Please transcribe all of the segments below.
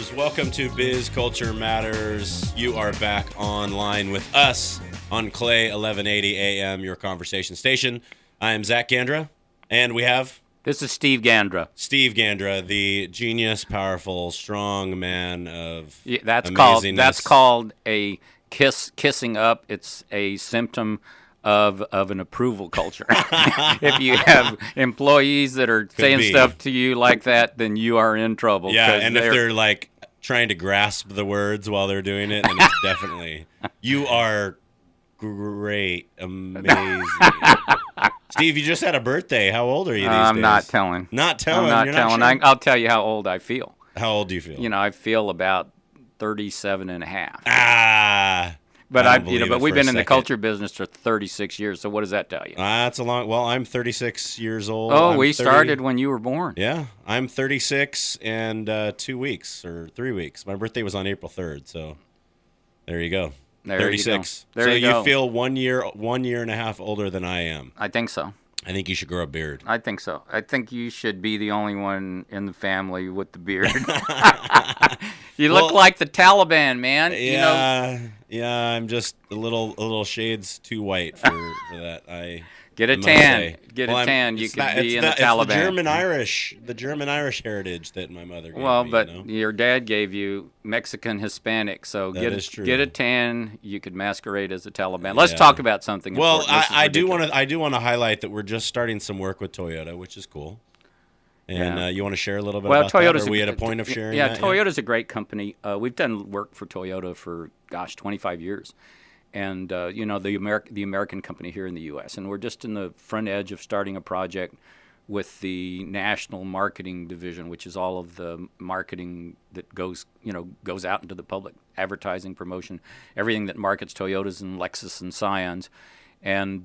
listeners. Welcome to Biz Culture Matters. You are back online with us on Clay 1180 AM, your conversation station. I am Zach Gandra, and we have... This is Steve Gandra. Steve Gandra, the genius, powerful, strong man of that's amazingness. That's called a kissing up. It's a symptom of an approval culture. If you have employees that are saying stuff to you like that, then you are in trouble. Yeah, and if they're like trying to grasp the words while they're doing it, then it's definitely, you are great, amazing. Steve, you just had a birthday. How old are you these days? I'm not telling. Not telling? I'm not You're telling. Not sure? I'll tell you how old I feel. How old do you feel? I feel about 37 and a half. But but we've been in the culture business for 36 years. So what does that tell you? That's a long. Well, I'm 36 years old. Oh, we started when you were born. Yeah, I'm 36 and 2 weeks or 3 weeks. My birthday was on April 3rd, so there you go. 36. There you go. You feel 1 year and a half older than I am. I think so. I think you should grow a beard. I think so. I think you should be the only one in the family with the beard. You look like the Taliban, man. Yeah, I'm just a little shades too white for that. Get a tan. Get a tan. You could be in the Taliban. It's the German Irish heritage that my mother gave me. But your dad gave you Mexican Hispanic, so get a tan. You could masquerade as a Taliban. Let's talk about something. Well, I do want to highlight that we're just starting some work with Toyota, which is cool. And you want to share a little bit about Toyota's that? Are we at a point of sharing? Yeah, Toyota's a great company. We've done work for Toyota for 25 years. And, the American company here in the U.S. And we're just in the front edge of starting a project with the National Marketing Division, which is all of the marketing that goes out into the public, advertising, promotion, everything that markets Toyotas and Lexus and Scions. And,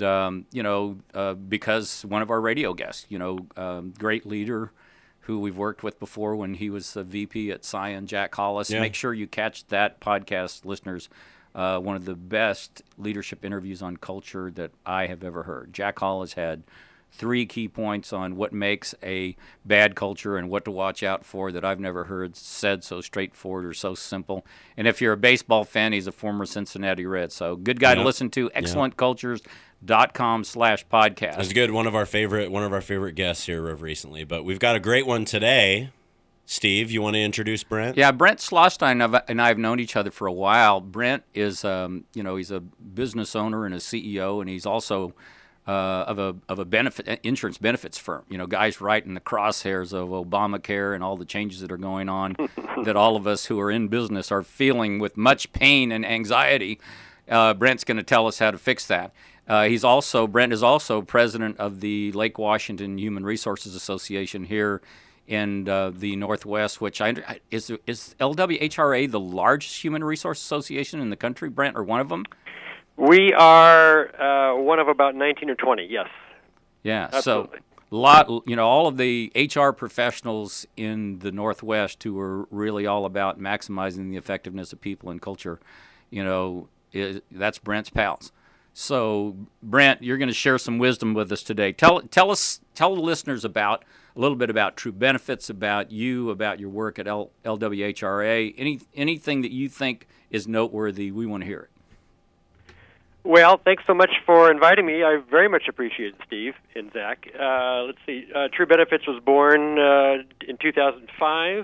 because one of our radio guests, great leader who we've worked with before when he was a VP at Scion, Jack Hollis. Yeah. Make sure you catch that podcast, listeners. One of the best leadership interviews on culture that I have ever heard. Jack Hollis had 3 key points on what makes a bad culture and what to watch out for that I've never heard said so straightforward or so simple. And if you're a baseball fan, he's a former Cincinnati Red. So good guy to listen to. ExcellentCultures.com/podcast. That's good. One of our favorite guests here of recently. But we've got a great one today. Steve, you want to introduce Brent? Yeah, Brent Schlostein and I have known each other for a while. Brent is, he's a business owner and a CEO, and he's also of a insurance benefits firm. Guys right in the crosshairs of Obamacare and all the changes that are going on that all of us who are in business are feeling with much pain and anxiety. Brent's going to tell us how to fix that. Brent is also president of the Lake Washington Human Resources Association here in the Northwest, which is LWHRA the largest human resource association in the country, Brent, or one of them? We are one of about 19 or 20, yes. Yeah, absolutely. So all of the HR professionals in the Northwest who are really all about maximizing the effectiveness of people and culture, that's Brent's pals. So, Brent, you're going to share some wisdom with us today. Tell the listeners a little bit about True Benefits, about you, about your work at LWHRA. Anything that you think is noteworthy, we want to hear it. Well, thanks so much for inviting me. I very much appreciate it, Steve and Zach. Let's see. True Benefits was born in 2005.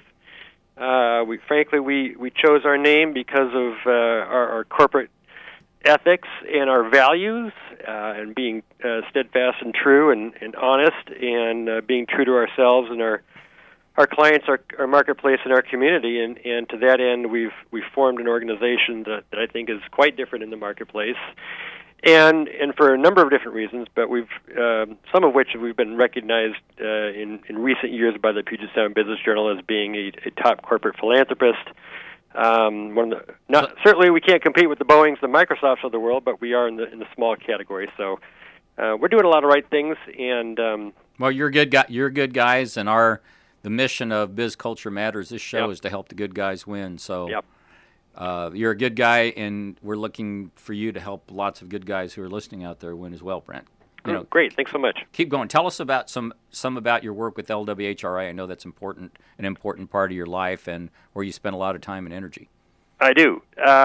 We chose our name because of our corporate ethics and our values, and being steadfast and true and honest, and being true to ourselves and our clients, our marketplace, and our community. And to that end, we've formed an organization that I think is quite different in the marketplace, and for a number of different reasons. But we've some of which we've been recognized in recent years by the Puget Sound Business Journal as being a top corporate philanthropist. Certainly we can't compete with the Boeings, the Microsofts of the world, but we are in the small category. So we're doing a lot of right things. And well, you're good guys, and the mission of Biz Culture Matters. This show is to help the good guys win. So you're a good guy, and we're looking for you to help lots of good guys who are listening out there win as well, Brent. Great. Thanks so much. Keep going. Tell us about some about your work with LWHRA. I know that's an important part of your life, and where you spend a lot of time and energy. I do.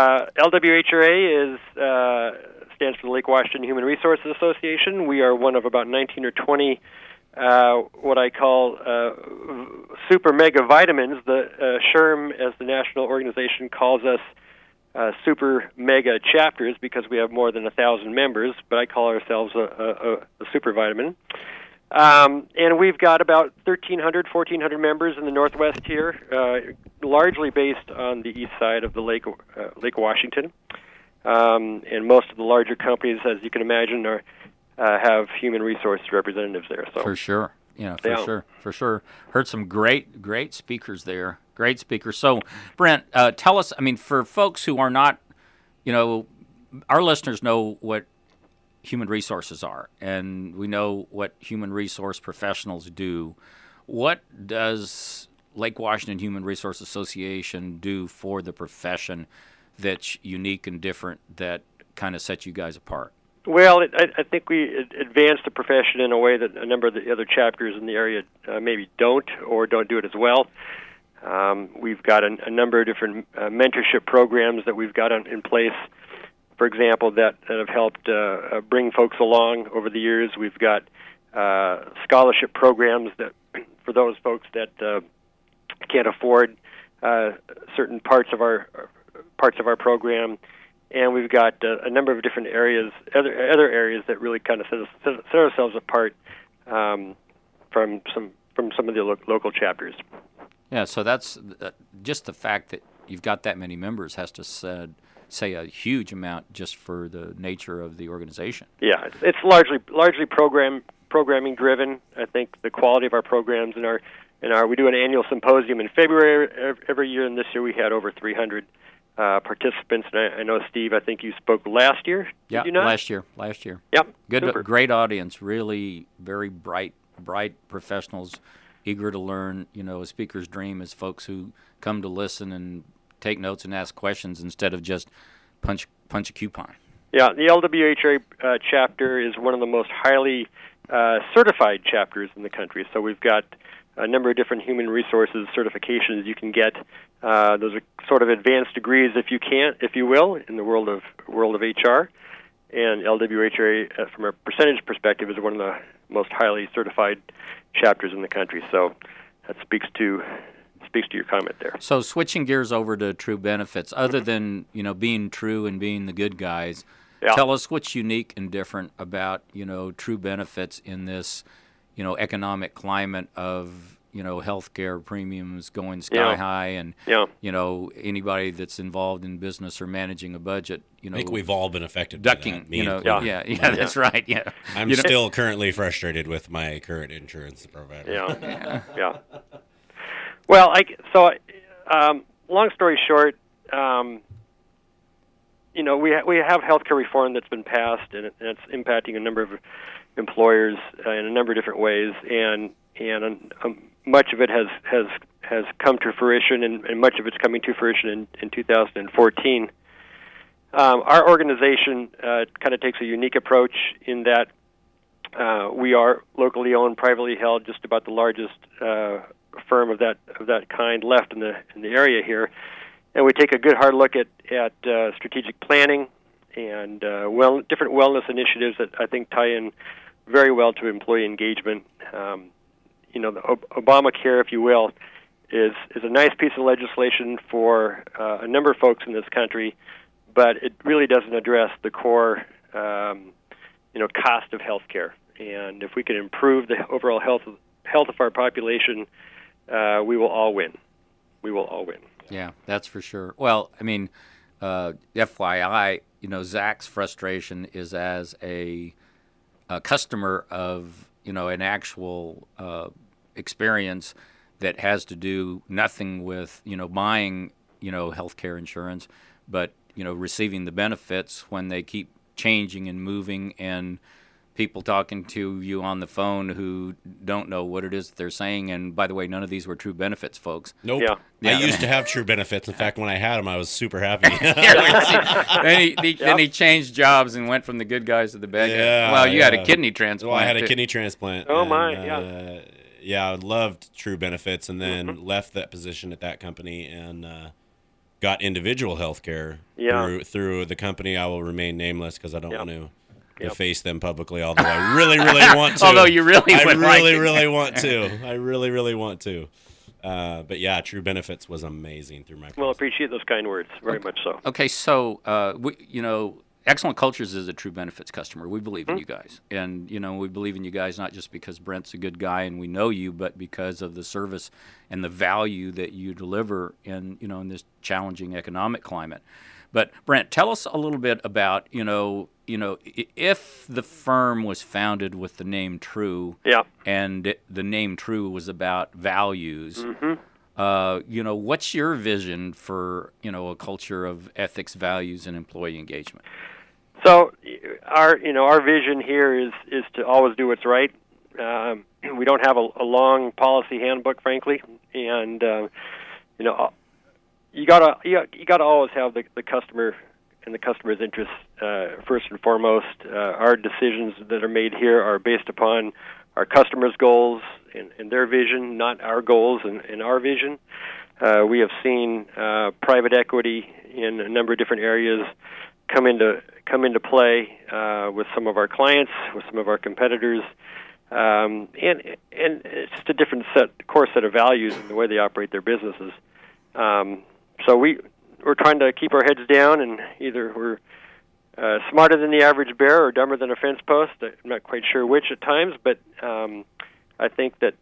LWHRA stands for the Lake Washington Human Resources Association. We are one of about 19 or 20 what I call super mega vitamins. The SHRM, as the national organization calls us, super mega chapters because we have more than 1,000 members, but I call ourselves a super vitamin. And we've got about 1,300, 1,400 members in the Northwest here, largely based on the east side of the Lake Washington. And most of the larger companies, as you can imagine, have human resources representatives there. So for sure, for sure. Heard some great speakers there. Great speakers. So, Brent, tell us. I mean, for folks who are not, our listeners know what human resources are, and we know what human resource professionals do. What does Lake Washington Human Resource Association do for the profession that's unique and different, that kind of sets you guys apart? Well, I think we advance the profession in a way that a number of the other chapters in the area maybe don't do it as well. We've got a number of different mentorship programs that we've got in place, for example, that have helped bring folks along over the years. We've got scholarship programs that for those folks that can't afford certain parts of our program. And we've got a number of different areas, other areas that really kind of set ourselves apart from some of the local chapters. Yeah, so that's just the fact that you've got that many members has to say a huge amount just for the nature of the organization. Yeah, it's largely programming driven. I think the quality of our programs we do an annual symposium in February every year, and this year we had over 300. Participants, and I know, Steve, I think you spoke last year. Yeah, did you not? last year. Yep, good, great audience. Really, very bright professionals, eager to learn. A speaker's dream is folks who come to listen and take notes and ask questions instead of just punch a coupon. Yeah, the LWHRA chapter is one of the most highly certified chapters in the country. So we've got a number of different human resources certifications you can get. Those are sort of advanced degrees, if you will, in the world of HR. And LWHRA, from a percentage perspective, is one of the most highly certified chapters in the country. So that speaks to your comment there. So switching gears over to True Benefits, other than being true and being the good guys, tell us what's unique and different about True Benefits in this economic climate of healthcare premiums going sky high, and anybody that's involved in business or managing a budget, I think we've all been affected ducking, by that. Yeah, that's right. Yeah, I'm still currently frustrated with my current insurance provider. Yeah. Well, long story short, we have healthcare reform that's been passed, and it's impacting a number of employers in a number of different ways, and much of it has come to fruition, and much of it's coming to fruition in 2014. Our organization kind of takes a unique approach in that we are locally owned, privately held, just about the largest firm of that kind left in the area here, and we take a good hard look at strategic planning and different wellness initiatives that I think tie in very well to employee engagement. The Obamacare, if you will, is a nice piece of legislation for a number of folks in this country, but it really doesn't address the core, cost of health care. And if we can improve the overall health of our population, we will all win. We will all win. Yeah, that's for sure. Well, I mean, FYI, Zach's frustration is as a customer of an actual experience that has to do nothing with buying healthcare insurance, but receiving the benefits when they keep changing and moving, and people talking to you on the phone who don't know what it is that they're saying. And by the way, none of these were True Benefits, folks. Nope. Yeah. I used to have True Benefits. In fact, when I had them, I was super happy. Then he changed jobs and went from the good guys to the bad guys. Well, you had a kidney transplant. Well, I had a kidney transplant. Oh, and, my, yeah, I loved True Benefits, and then left that position at that company and got individual health care through the company. I will remain nameless because I don't want to deface them publicly, although I really, really want to. Although you really would really want to. I really, really want to. But yeah, True Benefits was amazing through my process. Well, appreciate those kind words, very much so. Okay, so Excellent Cultures is a True Benefits customer. We believe in you guys, and we believe in you guys not just because Brent's a good guy and we know you, but because of the service and the value that you deliver in in this challenging economic climate. But Brent, tell us a little bit about if the firm was founded with the name True, and the name True was about values. What's your vision for a culture of ethics, values, and employee engagement? So our vision here is to always do what's right. We don't have a long policy handbook, frankly, and you gotta always have the customer and the customer's interests first and foremost. Our decisions that are made here are based upon our customers' goals and their vision, not our goals and our vision. We have seen private equity in a number of different areas come into play with some of our clients, with some of our competitors, and it's just a different core set of values in the way they operate their businesses. So we're trying to keep our heads down, and either we're smarter than the average bear or dumber than a fence post. I'm not quite sure which at times, but I think that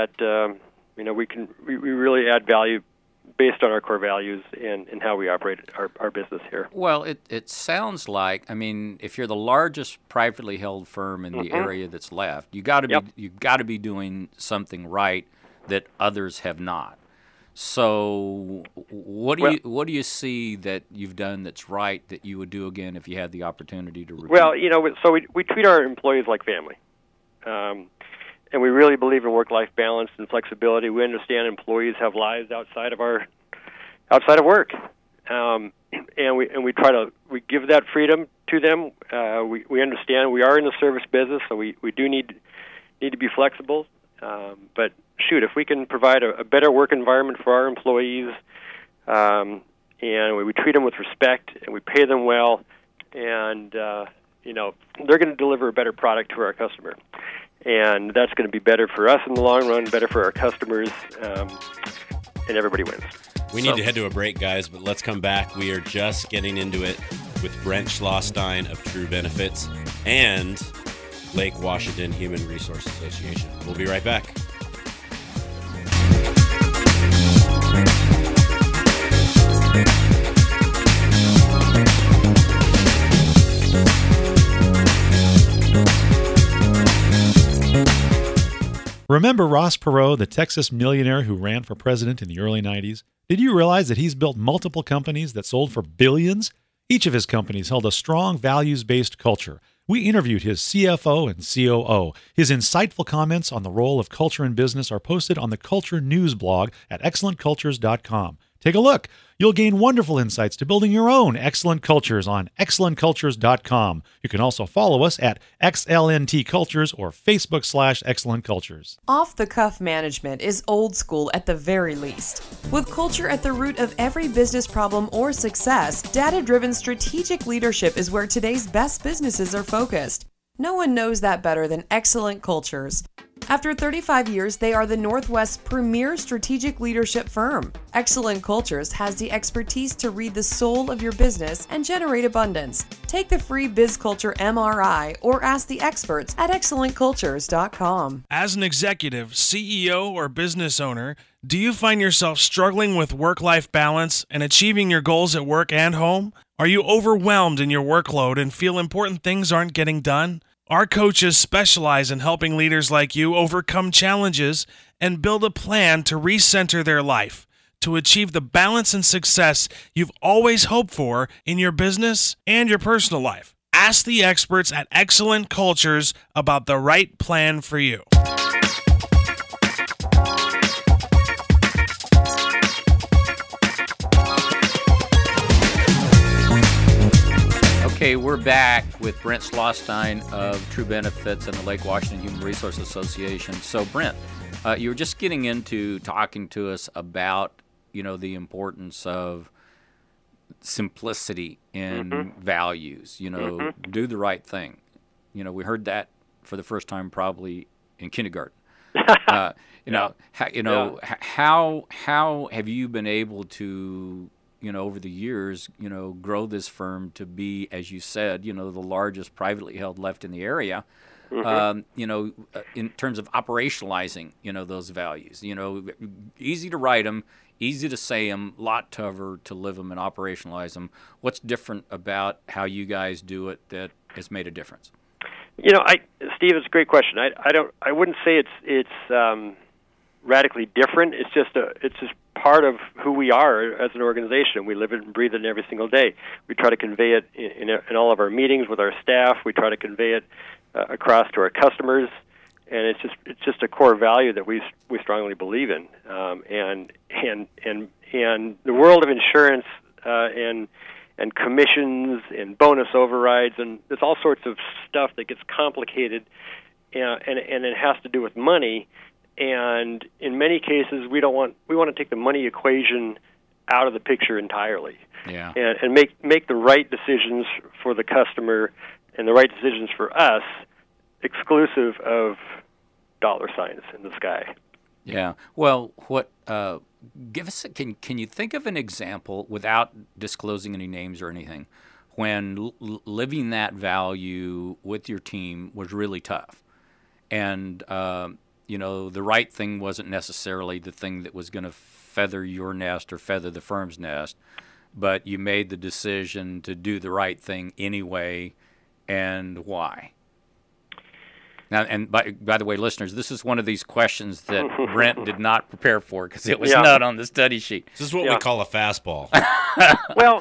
we really add value based on our core values and how we operate our business here. Well, it sounds like, if you're the largest privately held firm in the area that's left, you got to be doing something right that others have not. So what do you see that you've done that's right that you would do again if you had the opportunity to repeat? Well, so we treat our employees like family. And we really believe in work-life balance and flexibility. We understand employees have lives outside of work, and we give that freedom to them. We understand we are in the service business, so we do need to be flexible. But shoot, if we can provide a better work environment for our employees, and we treat them with respect and we pay them well, and they're going to deliver a better product to our customer. And that's going to be better for us in the long run, better for our customers, and everybody wins. We need to head to a break, guys, but let's come back. We are just getting into it with Brent Schlosstein of True Benefits and Lake Washington Human Resource Association. We'll be right back. Remember Ross Perot, the Texas millionaire who ran for president in the early 90s? Did you realize that he's built multiple companies that sold for billions? Each of his companies held a strong values-based culture. We interviewed his CFO and COO. His insightful comments on the role of culture in business are posted on the Culture News blog at excellentcultures.com. Take a look. You'll gain wonderful insights to building your own excellent cultures on excellentcultures.com. You can also follow us at XLNT Cultures or Facebook/Excellent Cultures. Off-the-cuff management is old school at the very least. With culture at the root of every business problem or success, data-driven strategic leadership is where today's best businesses are focused. No one knows that better than Excellent Cultures. After 35 years, they are the Northwest's premier strategic leadership firm. Excellent Cultures has the expertise to read the soul of your business and generate abundance. Take the free BizCulture MRI or ask the experts at excellentcultures.com. As an executive, CEO, or business owner, do you find yourself struggling with work-life balance and achieving your goals at work and home? Are you overwhelmed in your workload and feel important things aren't getting done? Our coaches specialize in helping leaders like you overcome challenges and build a plan to recenter their life, to achieve the balance and success you've always hoped for in your business and your personal life. Ask the experts at Excellent Cultures about the right plan for you. Okay, we're back with Brent Schlostein of True Benefits and the Lake Washington Human Resource Association. So, Brent, you were just getting into talking to us about, the importance of simplicity in values. Do the right thing. We heard that for the first time probably in kindergarten. How have you been able to, over the years, grow this firm to be, as you said, the largest privately held left in the area, in terms of operationalizing, those values, easy to write them, easy to say them, lot tougher to live them and operationalize them. What's different about how you guys do it that has made a difference? Steve, it's a great question. I wouldn't say it's radically different. It's just part of who we are as an organization. We live it and breathe it every single day. We try to convey it in all of our meetings with our staff. We try to convey it across to our customers, and it's just a core value that we strongly believe in. And the world of insurance and commissions and bonus overrides, and there's all sorts of stuff that gets complicated, and it has to do with money. And in many cases, we want to take the money equation out of the picture entirely, and make the right decisions for the customer and the right decisions for us, exclusive of dollar signs in the sky. Yeah. Well, what? Give us. Can you think of an example without disclosing any names or anything, when living that value with your team was really tough, and the right thing wasn't necessarily the thing that was going to feather your nest or feather the firm's nest, but you made the decision to do the right thing anyway, and why? Now, and by the way, listeners, this is one of these questions that Brent did not prepare for because it was not on the study sheet. This is what we call a fastball. Well,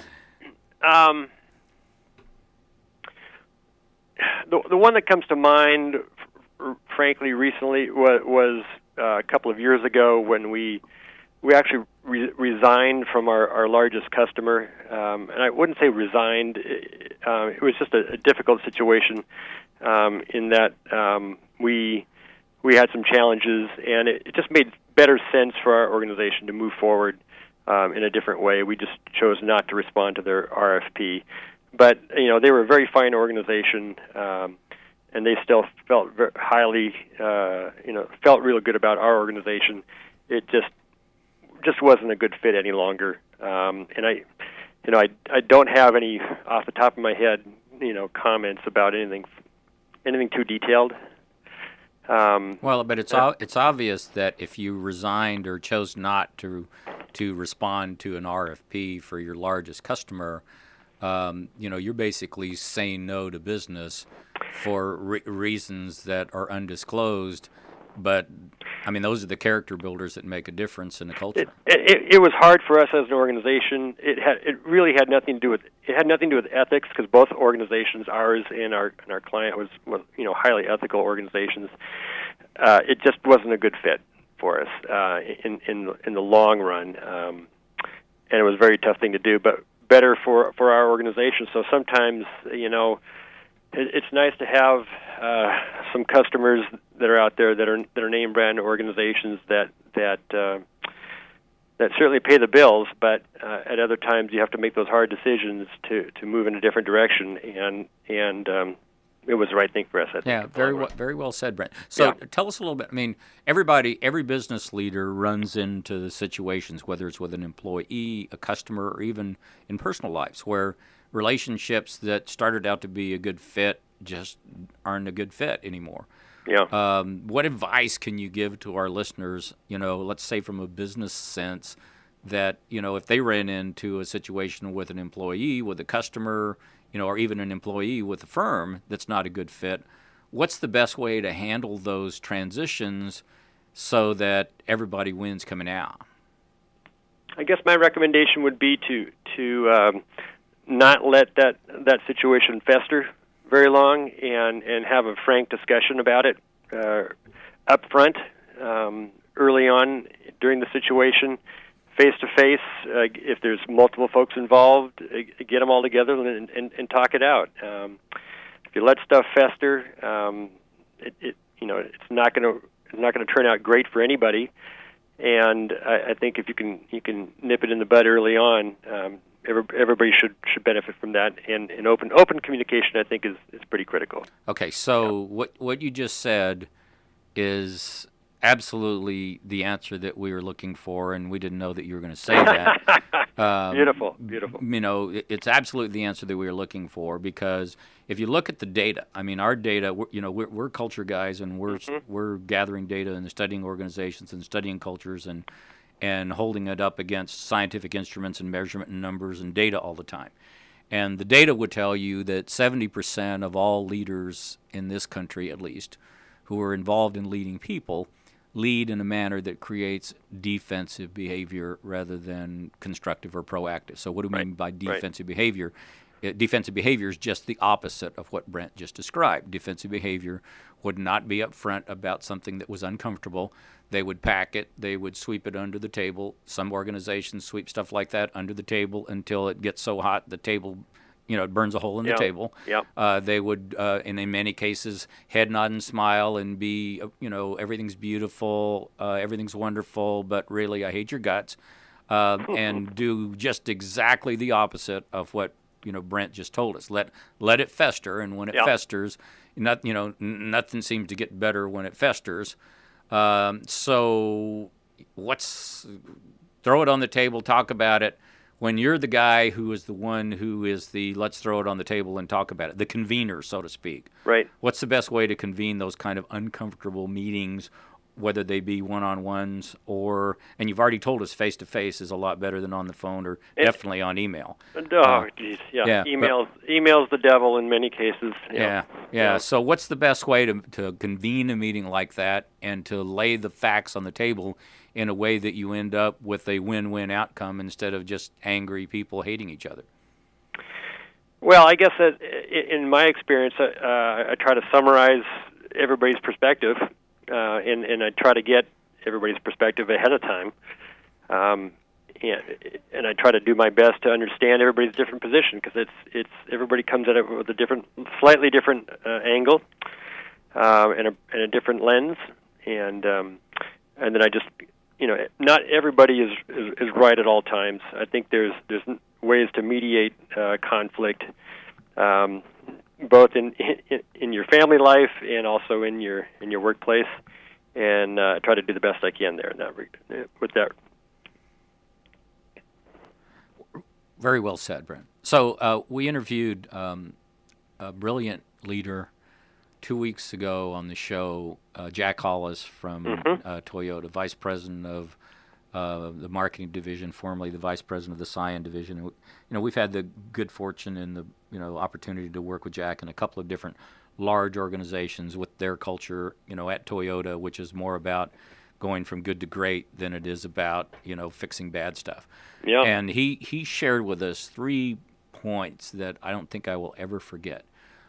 the one that comes to mind, frankly, recently was a couple of years ago when we actually resigned from our largest customer, and I wouldn't say resigned. It was just a difficult situation in that we had some challenges, and it just made better sense for our organization to move forward in a different way. We just chose not to respond to their RFP, but they were a very fine organization. And they still felt very highly, felt real good about our organization. It just wasn't a good fit any longer. And I don't have any off the top of my head, comments about anything too detailed. Well, but it's obvious that if you resigned or chose not to respond to an RFP for your largest customer, you're basically saying no to business for reasons that are undisclosed. But I mean, those are the character builders that make a difference in the culture. It was hard for us as an organization. It really had nothing to do with ethics, because both organizations, ours and our client, was highly ethical organizations. It just wasn't a good fit for us in the long run, and it was a very tough thing to do, but better for our organization. So sometimes it's nice to have some customers that are out there that are name brand organizations that certainly pay the bills, but at other times you have to make those hard decisions to move in a different direction, and it was the right thing for us. I think. Yeah, very well said, Brent. So tell us a little bit. I mean, every business leader runs into the situations, whether it's with an employee, a customer, or even in personal lives, where relationships that started out to be a good fit just aren't a good fit anymore. Yeah. What advice can you give to our listeners, let's say from a business sense, that, if they ran into a situation with an employee, with a customer, or even an employee with a firm that's not a good fit, what's the best way to handle those transitions so that everybody wins coming out? I guess my recommendation would be to not let that situation fester very long and have a frank discussion about it up front, early on during the situation, face to face. If there's multiple folks involved, get them all together and talk it out. If you let stuff fester, it's not going to turn out great for anybody. And I think if you can nip it in the bud early on, everybody should benefit from that. And open communication, I think, is pretty critical. Okay, so what you just said is absolutely the answer that we were looking for, and we didn't know that you were going to say that. Beautiful. It's absolutely the answer that we were looking for, because if you look at the data, I mean, our data, we're culture guys, and we're gathering data and studying organizations and studying cultures and holding it up against scientific instruments and measurement and numbers and data all the time. And the data would tell you that 70% of all leaders in this country, at least, who are involved in leading people, lead in a manner that creates defensive behavior rather than constructive or proactive. So what do we mean by defensive behavior? Defensive behavior is just the opposite of what Brent just described. Defensive behavior would not be upfront about something that was uncomfortable. They would pack it. They would sweep it under the table. Some organizations sweep stuff like that under the table until it gets so hot the table, it burns a hole in the table. They would, and in many cases, head nod and smile and be, everything's beautiful, everything's wonderful, but really I hate your guts, and do just exactly the opposite of what Brent just told us. Let it fester, and when it festers, nothing seems to get better when it festers. So throw it on the table, talk about it. When you're the guy who is the one who is the let's throw it on the table and talk about it, the convener, so to speak. Right. What's the best way to convene those kind of uncomfortable meetings, whether they be one-on-ones and you've already told us face-to-face is a lot better than on the phone or definitely on email. Geez. Email's the devil in many cases. Yeah. So what's the best way to convene a meeting like that and to lay the facts on the table in a way that you end up with a win-win outcome instead of just angry people hating each other? Well, I guess that in my experience, I try to summarize everybody's perspective, and I try to get everybody's perspective ahead of time, and I try to do my best to understand everybody's different position, because it's everybody comes at it with a slightly different angle, and a different lens, and then I just. Not everybody is right at all times. I think there's ways to mediate conflict, both in your family life and also in your workplace, and try to do the best I can there with that. Very well said, Brent. So we interviewed a brilliant leader 2 weeks ago on the show, Jack Hollis from Toyota, Vice President of the Marketing Division, formerly the Vice President of the Scion Division. We've had the good fortune and the opportunity to work with Jack in a couple of different large organizations with their culture, at Toyota, which is more about going from good to great than it is about, fixing bad stuff. Yeah. And he shared with us 3 points that I don't think I will ever forget.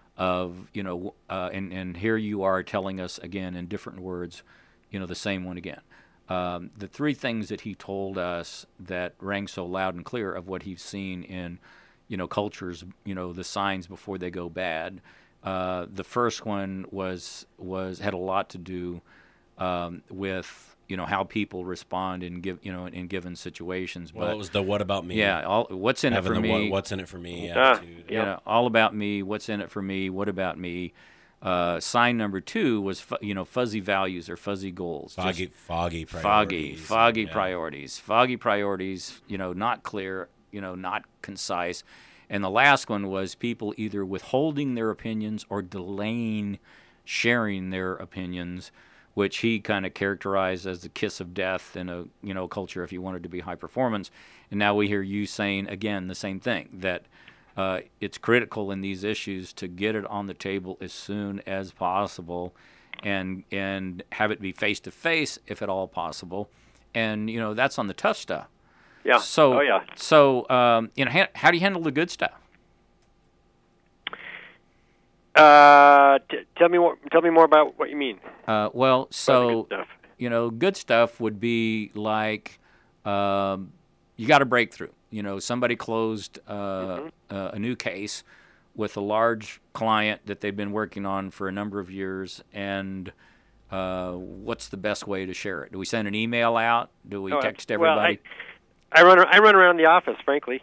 And here you are telling us again in different words, the same one again. The 3 things that he told us that rang so loud and clear of what he's seen in, cultures, the signs before they go bad. The first one had a lot to do with how people respond in given situations. Well, it was the what about me? Yeah, what's in it for me? What's in it for me? Attitude. All about me. What's in it for me? What about me? Sign number 2 was fuzzy values or fuzzy goals. Foggy priorities. Foggy priorities. Foggy priorities. Not clear. Not concise. And the last one was people either withholding their opinions or delaying sharing their opinions, which he kind of characterized as the kiss of death in a culture if you wanted to be high performance. And now we hear you saying again the same thing, that it's critical in these issues to get it on the table as soon as possible, and have it be face to face if at all possible. And that's on the tough stuff. Yeah. So how do you handle the good stuff? Tell me more about what you mean. Well, so Good stuff. good stuff would be like you got a breakthrough. Somebody closed a new case with a large client that they've been working on for a number of years, and what's the best way to share it? Do we send an email out? Do we text everybody? Well, I run around the office, frankly.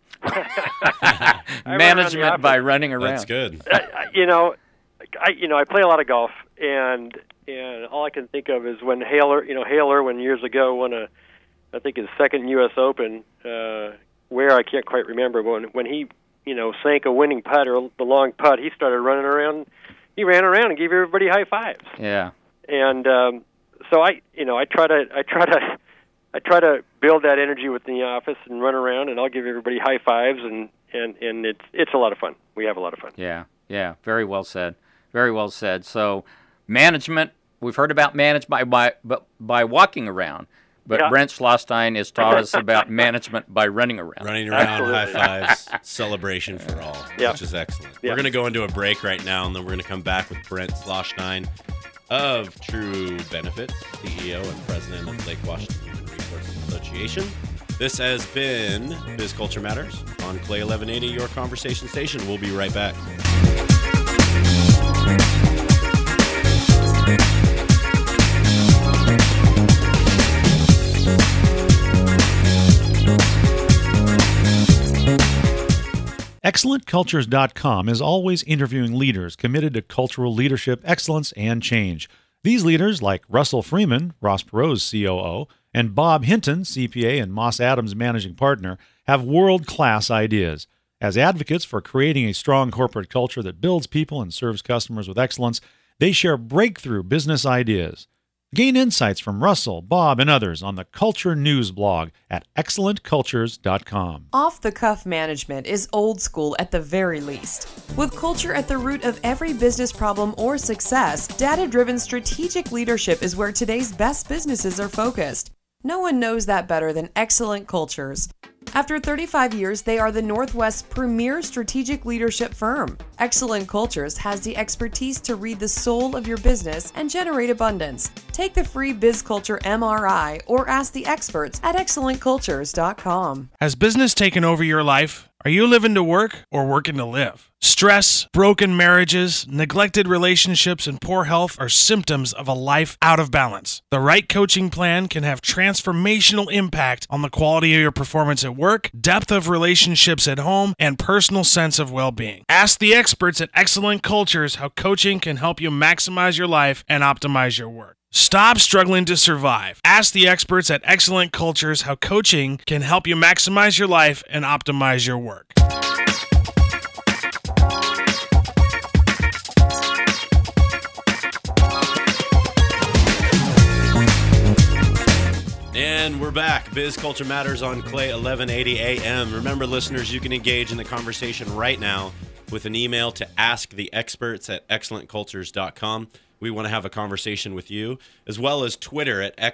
Management by running around. That's good. I play a lot of golf, and all I can think of is when Hale Irwin years ago won I think his second U.S. Open, where I can't quite remember, but when he sank a winning putt or the long putt, he started running around. He ran around and gave everybody high fives. Yeah. And so I try to build that energy within the office and run around, and I'll give everybody high fives, and it's a lot of fun. We have a lot of fun. Yeah. Very well said. Very well said. So, management. We've heard about management by walking around, but Yeah. Brent Schlostein has taught us about management by running around. Running around, Absolutely. high fives, celebration for all, Yeah. which is excellent. Yeah. We're going to go into a break right now, and then we're going to come back with Brent Schlostein of True Benefits, CEO and President of Lake Washington Human Resources Association. This has been Biz Culture Matters on Clay 1180, your conversation station. We'll be right back. ExcellentCultures.com is always interviewing leaders committed to cultural leadership, excellence, and change. These leaders, like Russell Freeman, Ross Perot's COO, and Bob Hinton, CPA and Moss Adams managing partner, have world-class ideas. As advocates for creating a strong corporate culture that builds people and serves customers with excellence, they share breakthrough business ideas. Gain insights from Russell, Bob, and others on the Culture News blog at ExcellentCultures.com. Off-the-cuff management is old school at the very least. With culture at the root of every business problem or success, data-driven strategic leadership is where today's best businesses are focused. No one knows that better than Excellent Cultures. After 35 years, they are the Northwest's premier strategic leadership firm. Excellent Cultures has the expertise to read the soul of your business and generate abundance. Take the free BizCulture MRI or ask the experts at ExcellentCultures.com. Has business taken over your life? Are you living to work or working to live? Stress, broken marriages, neglected relationships, and poor health are symptoms of a life out of balance. The right coaching plan can have transformational impact on the quality of your performance at work, depth of relationships at home, and personal sense of well-being. Ask the experts at Excellent Cultures how coaching can help you maximize your life and optimize your work. Stop struggling to survive. Ask the experts at Excellent Cultures how coaching can help you maximize your life and optimize your work. And we're back. Biz Culture Matters on Clay 1180 AM. Remember, listeners, you can engage in the conversation right now with an email to asktheexperts at excellentcultures.com. We want to have a conversation with you, as well as Twitter at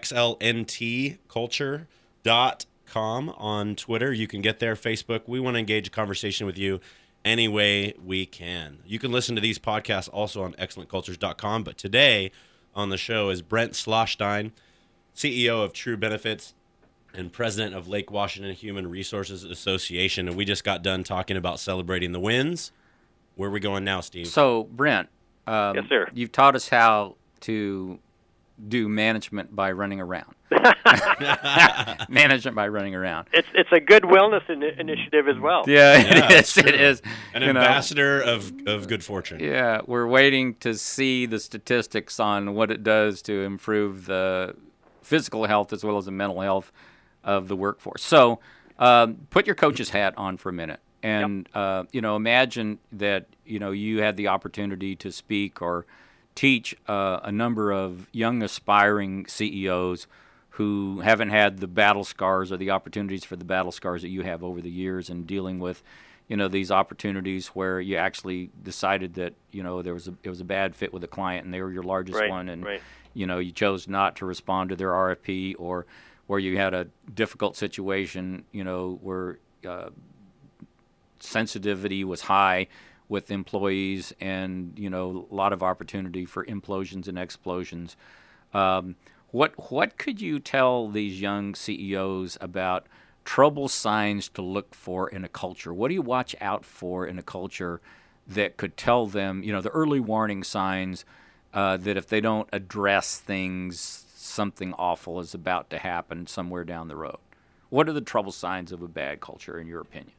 xlntculture.com on Twitter. You can get there. Facebook. We want to engage a conversation with you any way we can. You can listen to these podcasts also on excellentcultures.com. But today on the show is Brent Schlostein, CEO of True Benefits and president of Lake Washington Human Resources Association. And we just got done talking about celebrating the wins. Where are we going now, Steve? So, Brent, Yes, sir. you've taught us how to do management by running around. Management by running around. It's a good wellness initiative as well. Yeah, Yeah, it is. It is. An You know, ambassador of good fortune. yeah, we're waiting to see the statistics on what it does to improve the physical health as well as the mental health of the workforce. So, put your coach's hat on for a minute, and imagine that you had the opportunity to speak or teach a number of young aspiring CEOs who haven't had the battle scars or the opportunities for the battle scars that you have over the years, and dealing with these opportunities where you actually decided that it was a bad fit with a client and they were your largest Right, one, and right. You chose not to respond to their RFP, or where you had a difficult situation where sensitivity was high with employees, and a lot of opportunity for implosions and explosions. What could you tell these young CEOs about trouble signs to look for in a culture? What do you watch out for in a culture that could tell them, the early warning signs that if they don't address things, something awful is about to happen somewhere down the road? What are the trouble signs of a bad culture, in your opinion?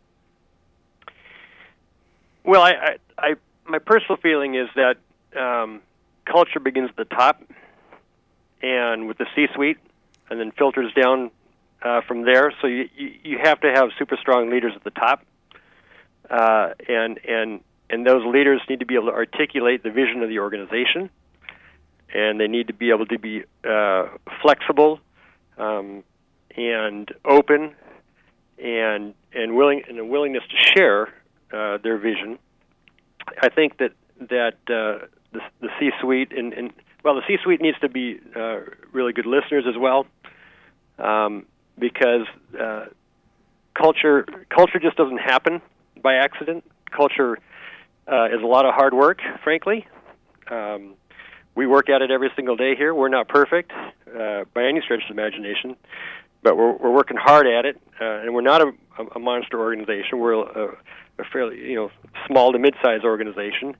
Well, my personal feeling is that culture begins at the top and with the C-suite, and then filters down from there. So you have to have super strong leaders at the top, and those leaders need to be able to articulate the vision of the organization, and they need to be able to be flexible and open and a willingness to share their vision. I think that the C-suite the C-suite needs to be really good listeners as well, because culture just doesn't happen by accident. Culture is a lot of hard work, frankly. We work at it every single day here. We're not perfect by any stretch of the imagination, but we're working hard at it, and we're not a monster organization. We're a fairly small to mid-sized organization,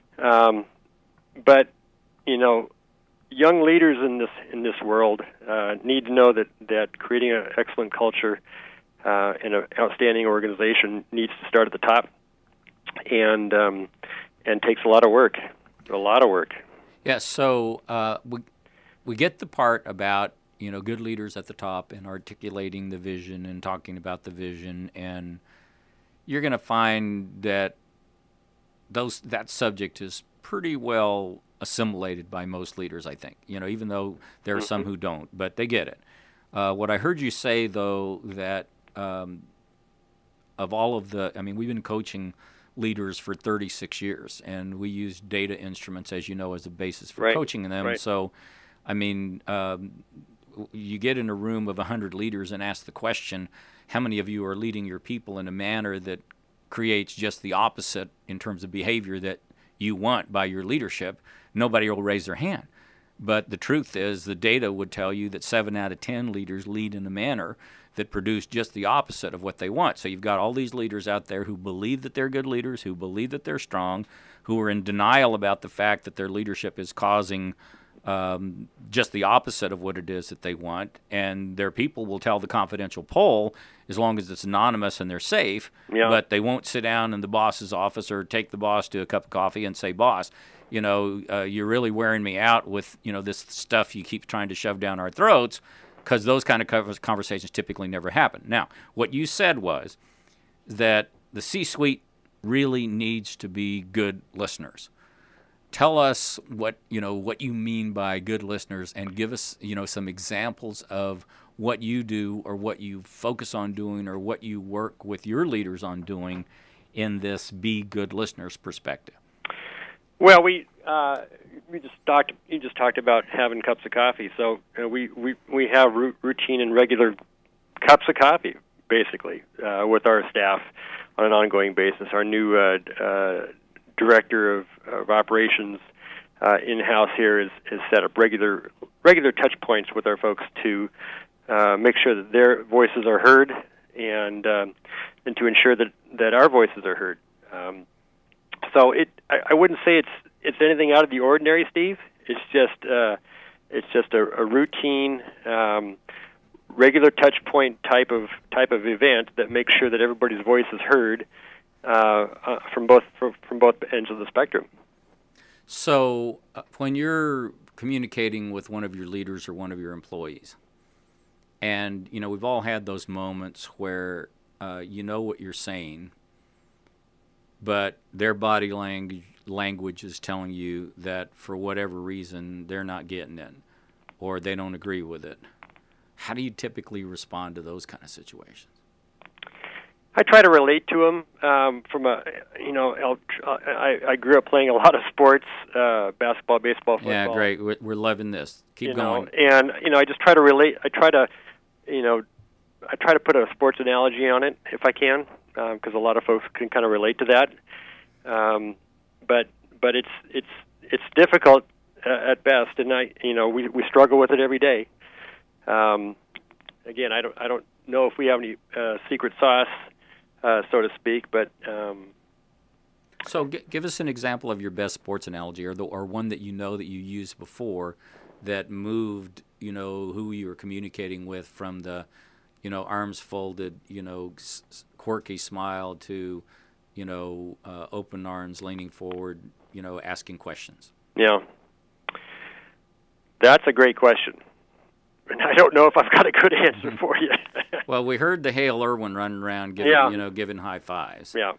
but young leaders in this world need to know that creating an excellent culture and an outstanding organization needs to start at the top, and takes a lot of work. Yeah. So we get the part about good leaders at the top and articulating the vision and talking about the vision, and you're going to find that that subject is pretty well assimilated by most leaders, I think. Even though there are some who don't, but they get it. What I heard you say, though, that of all of we've been coaching leaders for 36 years, and we use data instruments, as you know, as a basis for coaching them. Right. So, you get in a room of 100 leaders and ask the question, how many of you are leading your people in a manner that creates just the opposite in terms of behavior that you want by your leadership? Nobody will raise their hand. But the truth is, the data would tell you that 7 out of 10 leaders lead in a manner that produce just the opposite of what they want. So you've got all these leaders out there who believe that they're good leaders, who believe that they're strong, who are in denial about the fact that their leadership is causing just the opposite of what it is that they want. And their people will tell the confidential poll, as long as it's anonymous and they're safe, but they won't sit down in the boss's office or take the boss to a cup of coffee and say, boss, you're really wearing me out with, this stuff you keep trying to shove down our throats, because those kind of conversations typically never happen. Now, what you said was that the C-suite really needs to be good listeners. Tell us what you mean by good listeners, and give us some examples of what you do or what you focus on doing or what you work with your leaders on doing in this be good listeners perspective. Well, you just talked about having cups of coffee. So we have routine and regular cups of coffee, basically, with our staff on an ongoing basis. Our new director of operations in-house here is set up regular touch points with our folks to make sure that their voices are heard, and to ensure that our voices are heard. So I wouldn't say it's anything out of the ordinary, Steve. It's just a routine, regular touch point type of event that makes sure that everybody's voice is heard from both ends of the spectrum. So when you're communicating with one of your leaders or one of your employees, and we've all had those moments where what you're saying, but their body language is telling you that for whatever reason they're not getting it or they don't agree with it. How do you typically respond to those kind of situations? I try to relate to them I grew up playing a lot of sports, basketball, baseball, football. Yeah, great. We're loving this. Keep going. And I just try to relate. I try to put a sports analogy on it if I can, because a lot of folks can kind of relate to that. but it's difficult at best, and we struggle with it every day. Again, I don't know if we have any secret sauce, so to speak, but. So give us an example of your best sports analogy, or one that you used before that moved, who you were communicating with from the, arms folded, quirky smile to, open arms, leaning forward, asking questions. Yeah. That's a great question. And I don't know if I've got a good answer for you. Well, we heard the Hale Irwin running around giving high fives. Yeah.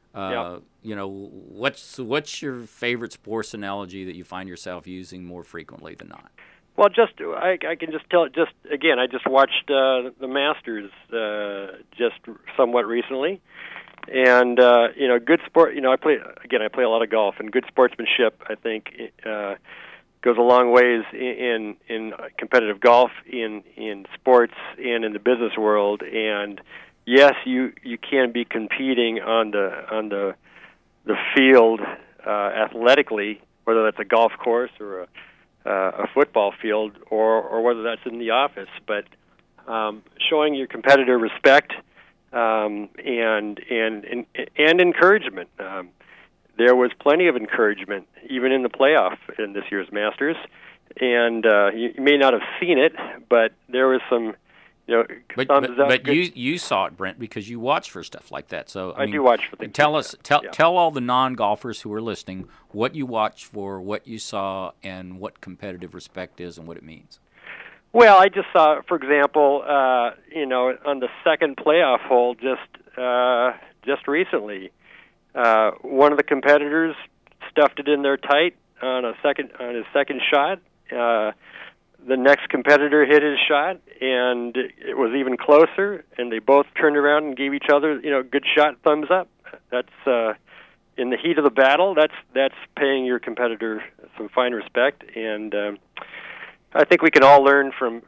What's your favorite sports analogy that you find yourself using more frequently than not? Well, I can just tell. Again, I just watched the Masters just somewhat recently, and good sport. I play a lot of golf, and good sportsmanship, I think, goes a long ways in competitive golf, in sports, and in the business world. And yes, you can be competing on the field athletically, whether that's a golf course or a football field, or whether that's in the office. But showing your competitor respect and encouragement. There was plenty of encouragement, even in the playoff in this year's Masters, and you may not have seen it, but there was some. But you saw it, Brent, because you watch for stuff like that. So I do watch for things. Tell all the non-golfers who are listening what you watch for, what you saw, and what competitive respect is, and what it means. Well, I just saw, for example, on the second playoff hole just recently, one of the competitors stuffed it in there tight on his second shot. The next competitor hit his shot, and it was even closer, and they both turned around and gave each other, good shot, thumbs up. That's in the heat of the battle. That's paying your competitor some fine respect, and I think we can all learn from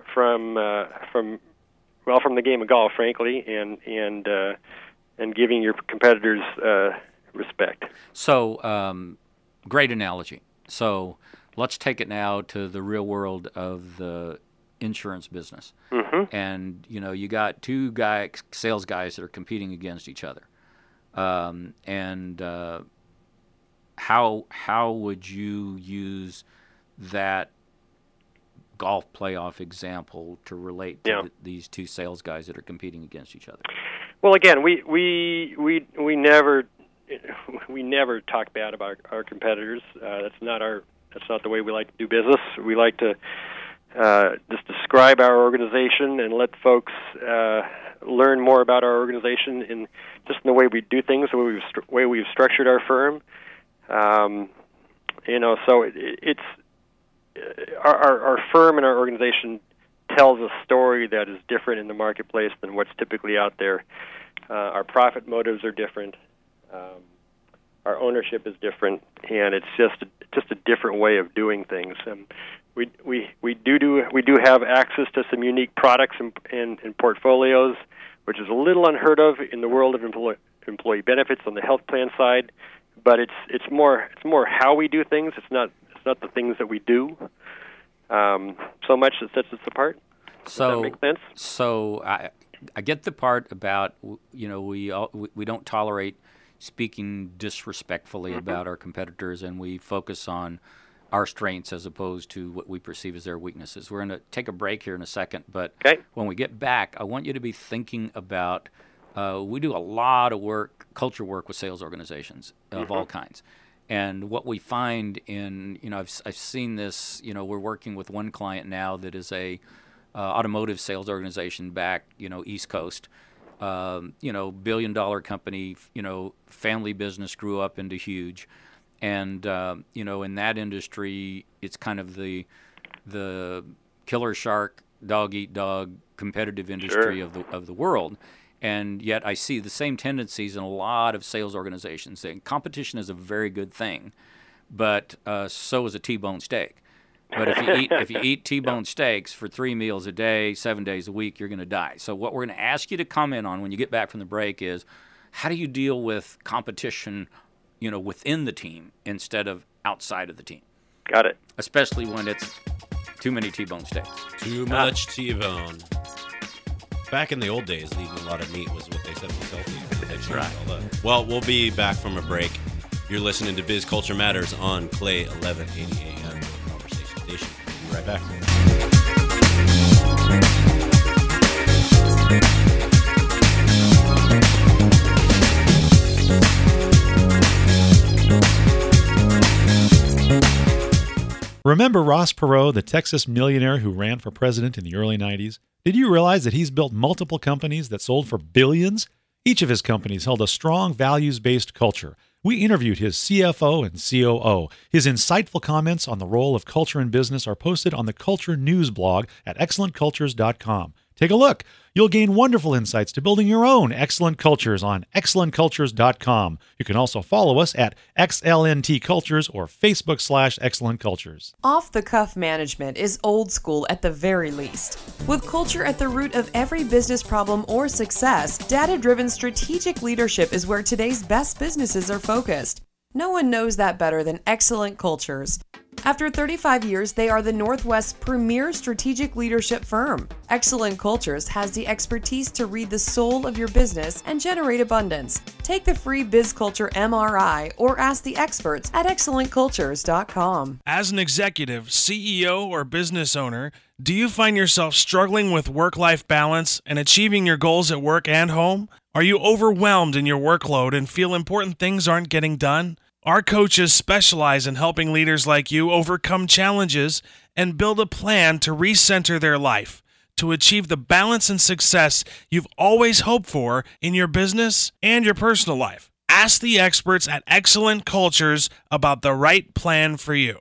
the game of golf, frankly, and giving your competitors respect. So, great analogy. So. Let's take it now to the real world of the insurance business. Mm-hmm. And, you got two sales guys that are competing against each other. How would you use that golf playoff example to relate to these two sales guys that are competing against each other? Well, again, we never talk bad about our competitors. That's not the way we like to do business. We like to just describe our organization and let folks learn more about our organization in the way we do things, the way we've structured our firm. So it's our firm and our organization tells a story that is different in the marketplace than what's typically out there. Our profit motives are different. Our ownership is different, and it's just a different way of doing things. We do have access to some unique products and portfolios, which is a little unheard of in the world of employee benefits on the health plan side. But it's more how we do things. It's not the things that we do so much that sets us apart. Does that make sense? So I get the part about we don't tolerate speaking disrespectfully about our competitors, and we focus on our strengths as opposed to what we perceive as their weaknesses. We're going to take a break here in a second, but when we get back, I want you to be thinking about we do a lot of culture work with sales organizations of all kinds. And what we find I've seen this, we're working with one client now that is a automotive sales organization back, East Coast. $billion company, family business grew up into huge. And, in that industry, it's kind of the killer shark, dog eat dog competitive industry of the world. And yet I see the same tendencies in a lot of sales organizations. And competition is a very good thing, but so is a T-bone steak. But if you eat T-bone steaks for 3 meals a day, 7 days a week, you're going to die. So what we're going to ask you to comment on when you get back from the break is, how do you deal with competition within the team instead of outside of the team. Got it. Especially when it's too many T-bone steaks. Too much T-bone. Back in the old days, eating a lot of meat was what they said was healthy. They changed all that. Well, we'll be back from a break. You're listening to Biz Culture Matters on Clay 1180 AM Conversation Station. We'll be right back. Remember Ross Perot, the Texas millionaire who ran for president in the early 90s? Did you realize that he's built multiple companies that sold for billions? Each of his companies held a strong values-based culture. We interviewed his CFO and COO. His insightful comments on the role of culture in business are posted on the Culture News blog at excellentcultures.com. Take a look. You'll gain wonderful insights to building your own excellent cultures on excellentcultures.com. You can also follow us at XLNT Cultures or Facebook/Excellent Cultures. Off-the-cuff management is old school at the very least. With culture at the root of every business problem or success, data-driven strategic leadership is where today's best businesses are focused. No one knows that better than Excellent Cultures. After 35 years, they are the Northwest's premier strategic leadership firm. Excellent Cultures has the expertise to read the soul of your business and generate abundance. Take the free Biz Culture MRI or ask the experts at excellentcultures.com. As an executive, CEO, or business owner, do you find yourself struggling with work-life balance and achieving your goals at work and home? Are you overwhelmed in your workload and feel important things aren't getting done? Our coaches specialize in helping leaders like you overcome challenges and build a plan to recenter their life, to achieve the balance and success you've always hoped for in your business and your personal life. Ask the experts at Excellent Cultures about the right plan for you.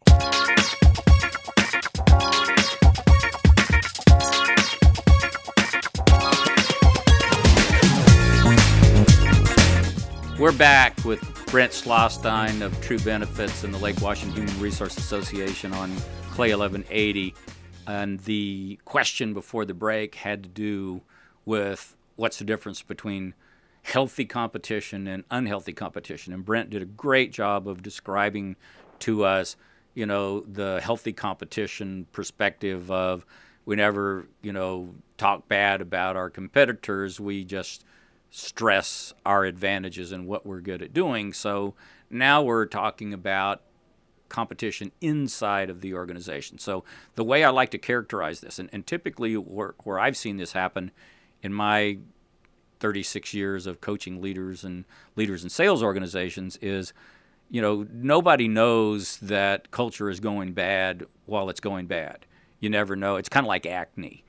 We're back with Brent Schlostein of True Benefits and the Lake Washington Human Resource Association on Clay 1180. And the question before the break had to do with what's the difference between healthy competition and unhealthy competition. And Brent did a great job of describing to us, the healthy competition perspective of we never, talk bad about our competitors. We just stress our advantages and what we're good at doing. So now we're talking about competition inside of the organization. So the way I like to characterize this, and typically where I've seen this happen in my 36 years of coaching leaders and sales organizations is, nobody knows that culture is going bad while it's going bad. You never know. It's kind of like acne.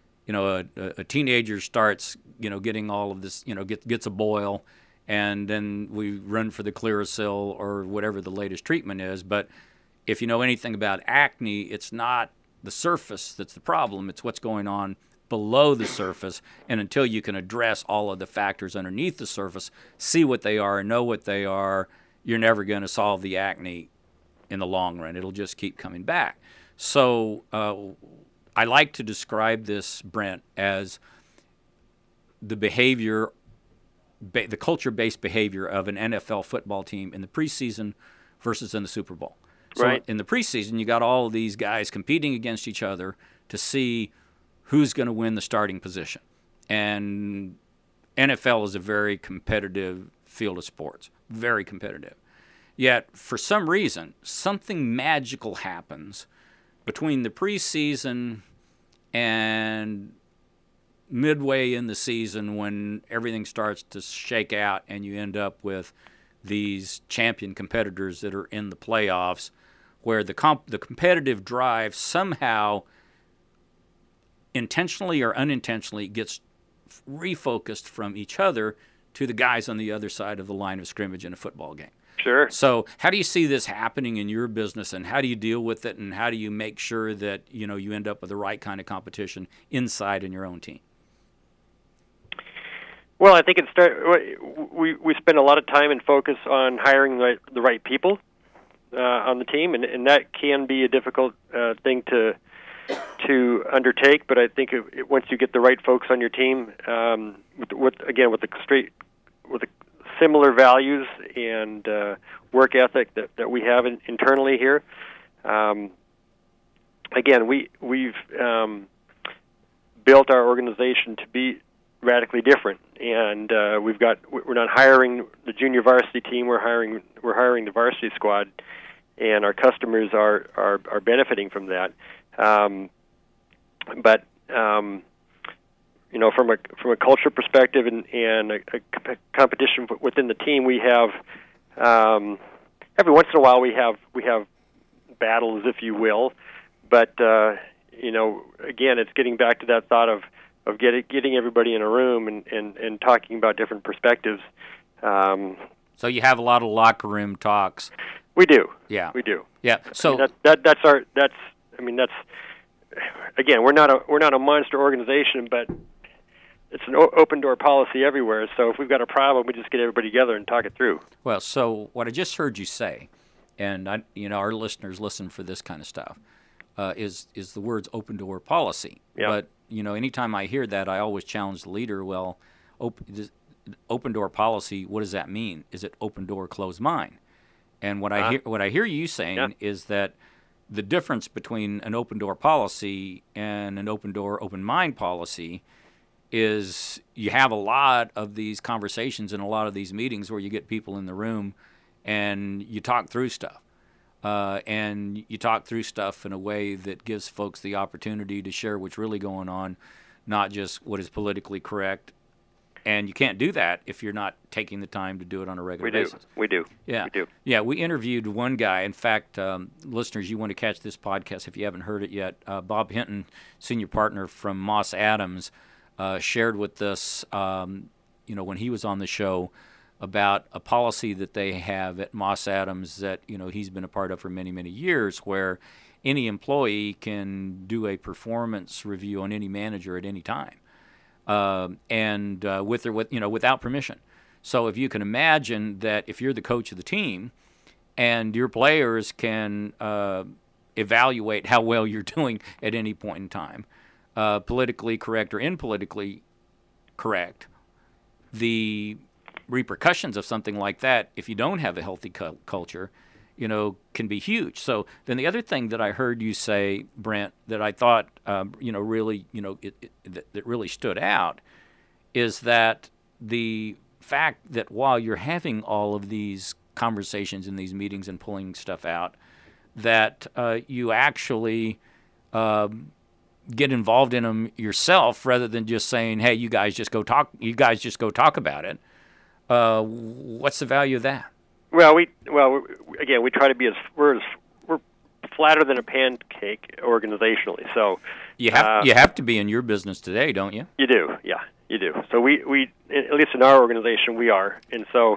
A teenager starts, getting all of this, gets a boil, and then we run for the Clearasil or whatever the latest treatment is. But if you know anything about acne, it's not the surface that's the problem. It's what's going on below the surface. And until you can address all of the factors underneath the surface, see what they are, know what they are, you're never going to solve the acne in the long run. It'll just keep coming back. So I like to describe this, Brent, as the behavior, the culture-based behavior of an NFL football team in the preseason versus in the Super Bowl. So right. In the preseason, you got all of these guys competing against each other to see who's going to win the starting position. And NFL is a very competitive field of sports, very competitive. Yet, for some reason, something magical happens between the preseason and midway in the season when everything starts to shake out and you end up with these champion competitors that are in the playoffs, where the competitive drive somehow intentionally or unintentionally gets refocused from each other to the guys on the other side of the line of scrimmage in a football game. Sure. So how do you see this happening in your business, and how do you deal with it, and how do you make sure that you end up with the right kind of competition inside in your own team? Well, I think we spend a lot of time and focus on hiring the right people on the team, and that can be a difficult thing to undertake. But I think once you get the right folks on your team, with the similar values and work ethic that we have internally here. Again, we've built our organization to be radically different, and we're not hiring the junior varsity team. We're hiring the varsity squad, and our customers are benefiting from that. But from a culture perspective and a competition within the team, we have every once in a while we have battles, if you will. But again, it's getting back to that thought of getting everybody in a room and talking about different perspectives. So you have a lot of locker room talks. We do. Yeah. We do. Yeah. So that's again, we're not a monster organization, but it's an open door policy everywhere. So if we've got a problem, we just get everybody together and talk it through. Well, so what I just heard you say, and our listeners listen for this kind of stuff, is the words open door policy. Yeah. But anytime I hear that, I always challenge the leader. Well, open door policy. What does that mean? Is it open door, closed mind? And what I hear you saying is that the difference between an open door policy and an open door, open mind policy is you have a lot of these conversations and a lot of these meetings where you get people in the room and you talk through stuff. And you talk through stuff in a way that gives folks the opportunity to share what's really going on, not just what is politically correct. And you can't do that if you're not taking the time to do it on a regular basis. We do. Yeah. We do. Yeah, we interviewed one guy. In fact, listeners, you want to catch this podcast if you haven't heard it yet. Bob Hinton, senior partner from Moss Adams, shared with us, when he was on the show, about a policy that they have at Moss Adams that he's been a part of for many, many years, where any employee can do a performance review on any manager at any time, and without permission. So if you can imagine that if you're the coach of the team and your players can evaluate how well you're doing at any point in time, politically correct or impolitically correct, the repercussions of something like that, if you don't have a healthy culture, can be huge. So then the other thing that I heard you say, Brent, that I thought, really, that really stood out, is that the fact that while you're having all of these conversations in these meetings and pulling stuff out, that you actually get involved in them yourself rather than just saying, "Hey, you guys just go talk about it." What's the value of that? Well, we try to be we're flatter than a pancake organizationally. So you have to be in your business today, don't you? You do, yeah, you do. So we at least in our organization we are, and so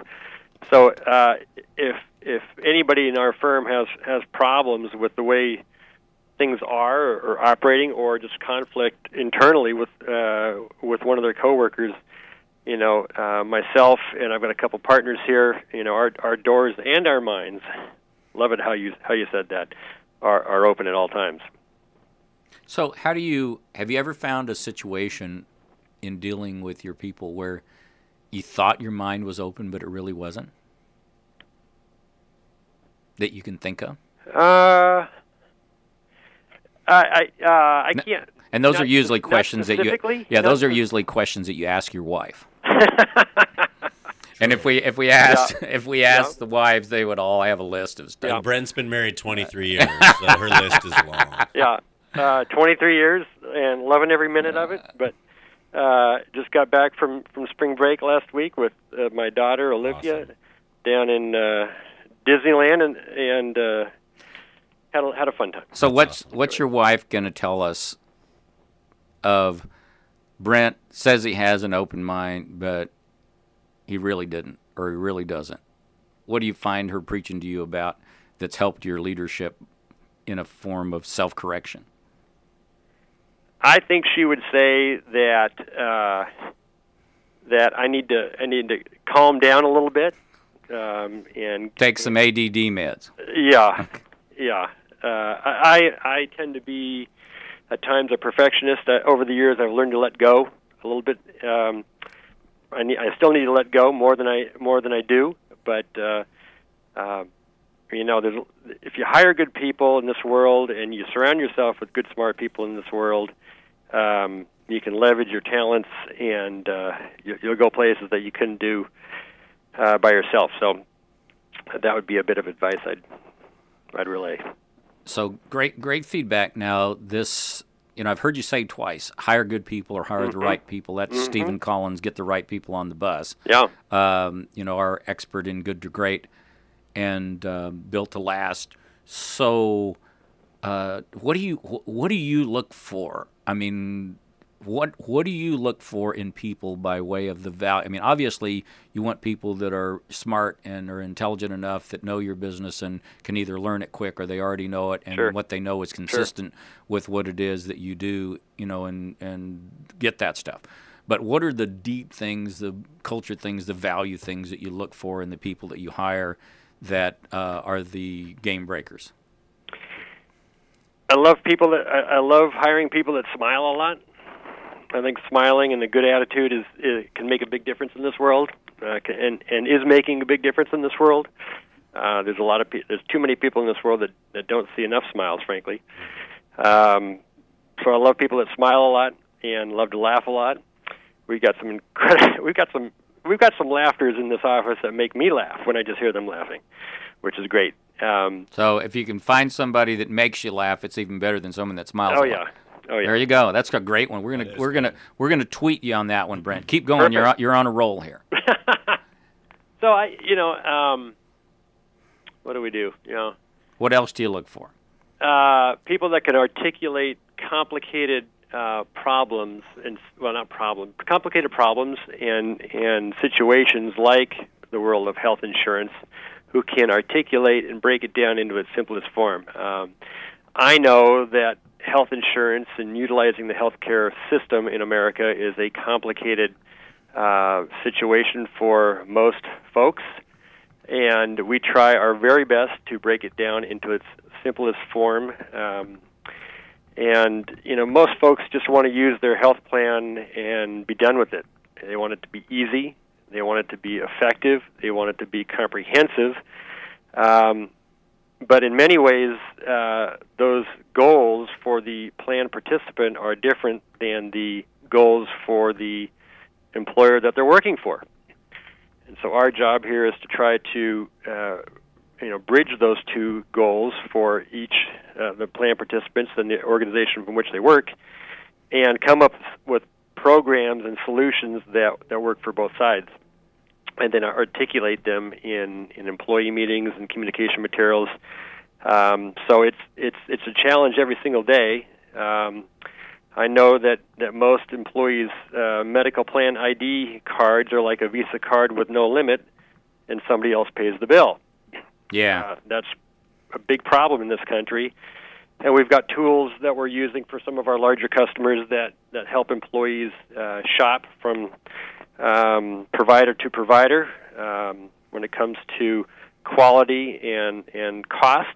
if anybody in our firm has problems with the way things are or operating, or just conflict internally with one of their coworkers, myself and I've got a couple partners here. Our doors and our minds, love it how you said that, are open at all times. So have you ever found a situation in dealing with your people where you thought your mind was open but it really wasn't, that you can think of? I can't. And those are usually questions that those are not usually questions that you ask your wife. And if we asked the wives, they would all have a list of stuff. Yeah, Brent's been married 23 years, so her list is long. Yeah, 23 years and loving every minute of it. But just got back from spring break last week with my daughter Olivia down in Disneyland and had a fun time. So what's your wife going to tell us of Brent says he has an open mind, but he really didn't, or he really doesn't? What do you find her preaching to you about that's helped your leadership in a form of self-correction? I think she would say that that I need to calm down a little bit and take some ADD meds. Yeah. I tend to be at times a perfectionist. Over the years, I've learned to let go a little bit. I still need to let go more than I do, but if you hire good people in this world and you surround yourself with good, smart people in this world, you can leverage your talents, and you'll go places that you couldn't do by yourself. So that would be a bit of advice I'd relay. So great feedback. Now this, I've heard you say twice: hire good people or hire the right people. That's Stephen Collins. Get the right people on the bus. Yeah. Our expert in Good to Great and Built to Last. So, what do you look for? I mean, what do you look for in people by way of the value? I mean, obviously, you want people that are smart and are intelligent enough that know your business and can either learn it quick or they already know it, and Sure. what they know is consistent with what it is that you do, and get that stuff. But what are the deep things, the culture things, the value things that you look for in the people that you hire that are the game breakers? I love hiring people that smile a lot. I think smiling and a good attitude can make a big difference in this world, and is making a big difference in this world. There's too many people in this world that don't see enough smiles, frankly. So I love people that smile a lot and love to laugh a lot. We've got some laughters in this office that make me laugh when I just hear them laughing, which is great. So if you can find somebody that makes you laugh, it's even better than someone that smiles. Oh a yeah. lot. Oh yeah. There you go. That's a great one. We're gonna tweet you on that one, Brent. Keep going. Perfect. You're on a roll here. So what do we do? What else do you look for? People that can articulate complicated problems, complicated problems and situations like the world of health insurance, who can articulate and break it down into its simplest form. I know that health insurance and utilizing the healthcare system in America is a complicated situation for most folks, and we try our very best to break it down into its simplest form. Most folks just want to use their health plan and be done with it. They want it to be easy. They want it to be effective. They want it to be comprehensive. But in many ways, those goals for the plan participant are different than the goals for the employer that they're working for. And so our job here is to try to bridge those two goals for each the plan participants and the organization from which they work, and come up with programs and solutions that work for both sides, and then articulate them in employee meetings and communication materials. So it's a challenge every single day. I know that most employees' medical plan ID cards are like a Visa card with no limit, and somebody else pays the bill. Yeah. That's a big problem in this country. And we've got tools that we're using for some of our larger customers that help employees shop from provider to provider when it comes to quality and cost.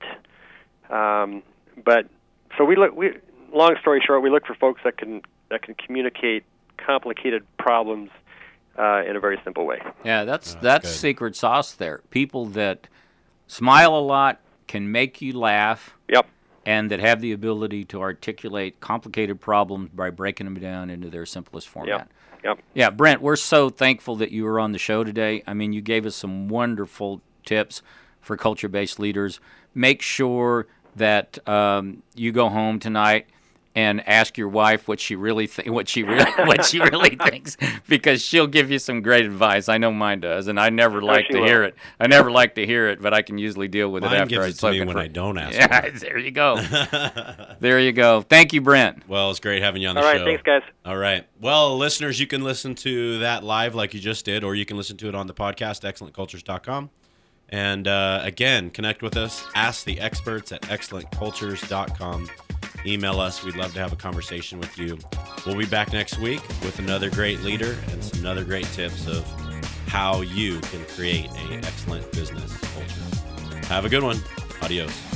Long story short, we look for folks that can communicate complicated problems in a very simple way. Yeah, that's secret sauce there. People that smile a lot, can make you laugh. Yep. And that have the ability to articulate complicated problems by breaking them down into their simplest format. Yep. Yeah, Brent, we're so thankful that you were on the show today. I mean, you gave us some wonderful tips for culture-based leaders. Make sure that you go home tonight and ask your wife what she really thinks, because she'll give you some great advice. I know mine does, and I never like to hear it. I never like to hear it, but I can usually deal with it after I've spoken. Mine gives it to me when I don't ask. Yeah, there you go. There you go. Thank you, Brent. Well, it's great having you on the show. All right, thanks, guys. All right. Well, listeners, you can listen to that live like you just did, or you can listen to it on the podcast, excellentcultures.com. And again, connect with us. Ask the experts at excellentcultures.com. Email us. We'd love to have a conversation with you. We'll be back next week with another great leader and some other great tips of how you can create an excellent business culture. Have a good one. Adios.